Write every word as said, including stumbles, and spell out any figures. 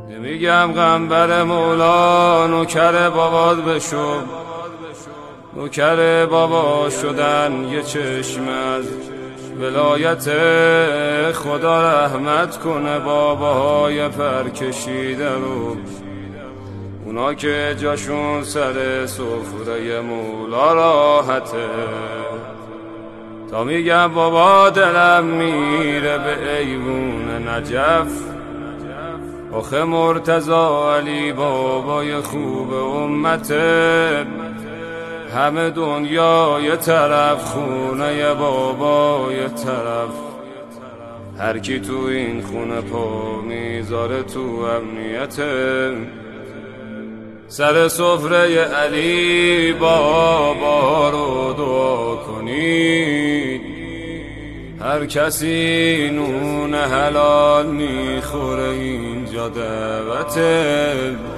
نمیگم قنبر مولا نوکر بابات بشو، نوکر بابا شدن یه چشم از ولایت خدا رحمت کنه باباهای پرکشیده رو، اونا که جاشون سر سفره مولا راحته. تا میگم بابا دلم میره به ایوون نجف، آخه مرتضی علی بابای خوب امته، همه دنیا یه طرف خونه یه بابا یه طرف، هر کی تو این خونه پا میذاره تو امنیته. سر سفره علی بابا رو دعا کنید، هر کسی نون حلال میخوره اینجا دعوته.